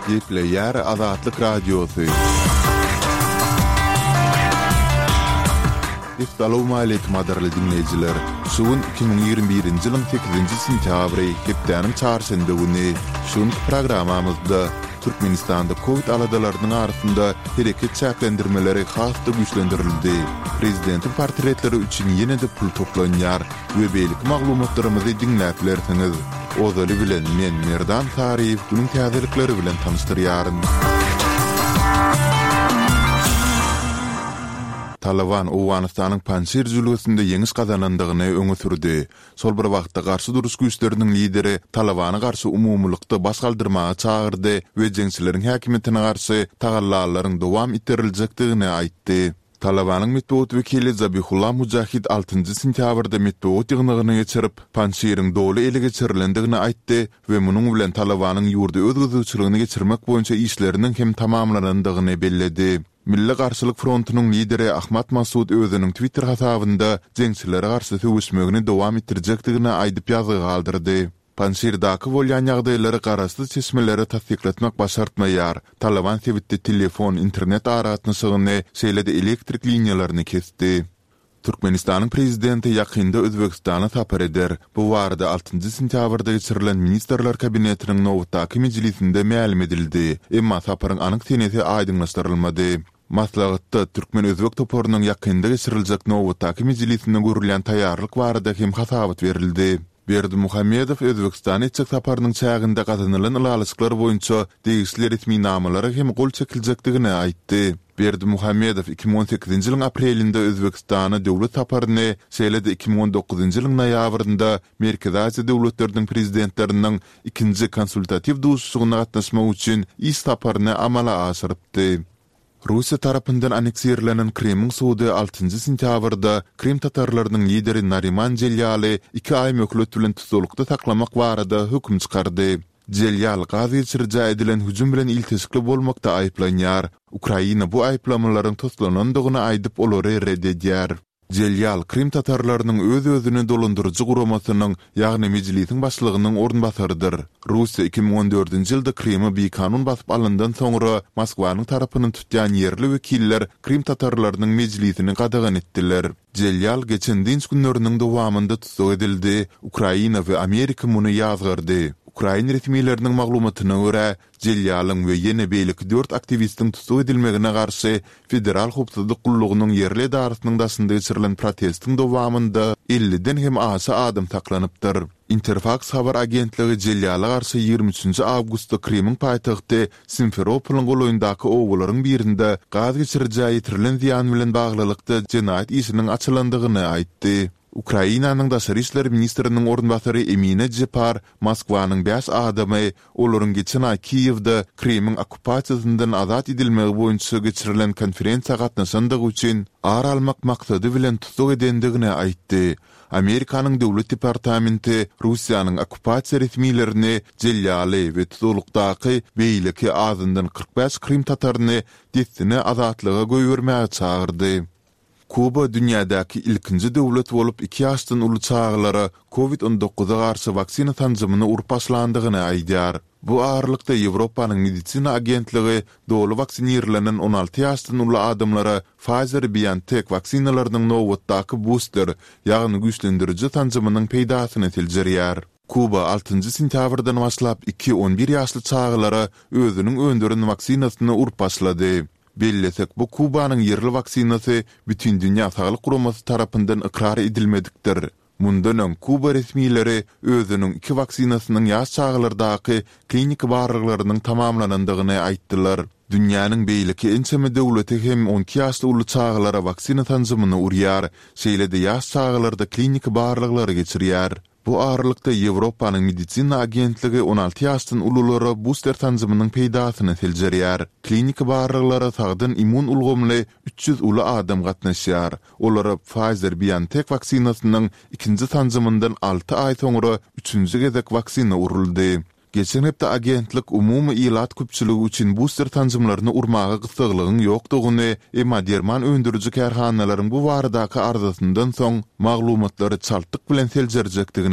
Gepleyer Azatlyk Radiosu. Assalamu alaykum adarly dinleyijiler. Şuun 2021-nji ýylyň 8-nji sentýabry hepdeniň çarşamba güni şuň programamyzda Türkmenistanda Covid aladalarynyň arasynda hereket çäklendirmeleri hasda güýçlendirildi. Prezidentin portretleri üçin ýene-de pul toplanýar we beýlik maglumatlarymyzy dinläplersiňiz. Ozaly bilen men Merdan Tariýew bunyň täzelikleri bilen tanıştyrýaryn. Taliban Awganistanyň Panjşir jülüsinde ýeňiş gazanandygyny öňe sürdi. Sol bir wagtda garşy duruş güýçleriniň lideri Talibana garşy umumlykda baş galdyrmaga çagyrdy we jeňçileriň häkimetine garşy tagallalaryň dowam etdirilejekdigini aýtdy. Talibanyň metbuat wekili Zabihullah Mujahid 6-njy sentýabrda metbuat ýygnygyny geçirip Panjşiriň doly ele geçirilendigini aýtdy we munyň bilen Talibanyň ýurda özgürlükçiligini geçirmek boýunça işleriniň hem tamamlanandygyny belledi. Milli Garşylyk Frontunyň lideri Ahmat Masud özüniň Twitter hasabynda jeňçilere garşy söwüşmegini dowam etdirjekdigini aýdyp ýazygy galdyrdy. Panjşirdaky bolýan ýagdaýlary garasy çeşmeleri tasdikletmek başartmaýar. Taliban sebitde telefon, internet aratnyşygyny, şeýle-de elektrik liniýalaryny kesdi. Türkmenistanyň prezidenti ýakynda Özbekistana tapar eder. Bu barada 6-njy sentýabrda geçirilen ministrler kabinetiniň nowatdaky mejlisinde ma'lum edildi. Emma taparyň anyk senesi aýdynlaşdyrylmady. Maslahatda Türkmen Özbek toporunyň ýakynda geçiriljek nowatdaky mejlisinde görülen taýýarlyk barada hem hasabat berildi. Berdi Muhammedow Özbekistana etjek saparynyň çäginde gazanylan ýalyşyklar boýunça degişli resmi namalary hem gol çekiljekdigini aýtdy. Berdi Muhammedow 2018-nji ýylyň aprelinde Özbekistana döwlet saparyny, şeýle-de 2019-njy ýylyň noýabrynda Merkezi Aziýa döwletleriniň prezidentläriniň ikinji konsultativ duşuşygyna gatnaşmak üçin iş saparyny amala aşyrypdy. Russiya tarapyndan aneksiyerlenen Kremň suwdy 6-njy sentýabrda Krem tatarlarynyň lideri Nariman Jelýaly 2 aý möhlet bilen tutulukda saklamak barada hökm çykardy. Jelýal gazy geçirjä edilen hüjüm bilen iltisikli bolmakda aýplanýar. Ukraina bu aýplamalaryň toslanandygyny aýdyp olary reddedýär. Jelýal Krem tatarlarynyň öz-özüni dolandyrjy guramasynyň, ýagny mejlisiň başlygynyň ornbasarydyr. Russiya 2014-nji ýylda Krem'i beýkanun basyp alyndan soňra Moskwanyň tarapynyň tutýan ýerli wekiller Krem tatarlarynyň mejlisini gadagan etdiler. Jelýal geçen dinç günleriniň dowamynda tutuk edildi. Ukraina we Amerika muny ýazgyrdy. Ukraina resmiýetleriniň maglumatyna görä, Jelýalyň we ýene beýlik 4 aktivistiň tutuk edilmegine garşy federal hukuk gullugynyň ýerli idarasynyň daşynda geçirilen protestiň dowamynda 50-den hem aşy adam taklanypdyr. Interfax habar agentligi Jelýaly garşy 23-nji awgustda Kremň paýtagty Simferopolyň golaýyndaky owgularyň birinde gaz geçirjä ýetirilen ziýan bilen baglylykda jenaýat işiniň açylandygyny aýtdy. Ukrainanyň daşary işler ministriniň ornbasary Emine Jepar Moskwanyň 5 adamy olaryň geçen ay Kiýewde Kremň okupasiýasyndan azat edilmegi boýunça geçirilen konferensiýa gatnaşandygy üçin ar almak maksady bilen tutuk edendigini aýtdy. Amerikanyň döwlet departamenti Russiýanyň okupasiýa resmiýetlerini Jelýaly we tutulukdaky beýleki azyndan 45 Krem tataryny destine azatlyga goýbermäge çagyrdy. Kuba dünýädäki ilkinji döwlet bolup 2 ýaşdan uly çağlara Covid-19-a garşy vaksina tanjymyny urup başlandygyny aýdýar. Bu aralykda Ýewropanyň medisina agentligi doly vaksinirlenen 16 ýaşdan uly adamlara Pfizer-BioNTech vaksinalarynyň nowatdaky booster, ýagny güýçlendiriji tanjymynyň peýdasyny tiljerýär. Kuba 6-njy sentýabrdan başlap 2-11 ýaşly çağlara özüniň öndüren vaksinasyny urup başlady. Bellesek bu Kubanyň ýerli vaksinasy bütün dünýä saglyk guramasy tarapyndan ikrar edilmedikdir. Mundan öň Kuba resmiýetleri özüniň 2 vaksinasynyň ýaş çağlardaky klinik barlyklarynyň tamamlanandygyny aýtdylar. Dünýäniň beýleki ençeme döwleti hem 12 ýaşly uly çağlara vaksina tanjymyny urýar, şeýle-de ýaş çağlarda klinik barlyklary geçirýär. Bu aralykda Ýewropanyň medisina agentligi 16 ýaşdan ulylara booster tanjymynyň peýdasyny tiljerýär. Klinik barlyklary sagdyn immun ulgamly 300 uly adam gatnaşýar. Olara Pfizer-BioNTech vaksinasynyň ikinji tanjymyndan 6 aý soňra 3-nji gezek vaksina uruldy. Geçen hepde agentlik umumy ilat köpçüligi üçin booster tanjymlaryny urmaga gysdygylygyň ýokdugyny, emma derman öndürüji kärhanalaryň bu baradaky arzasyndan soň maglumatlary çaltyk bilen seljerjekdigini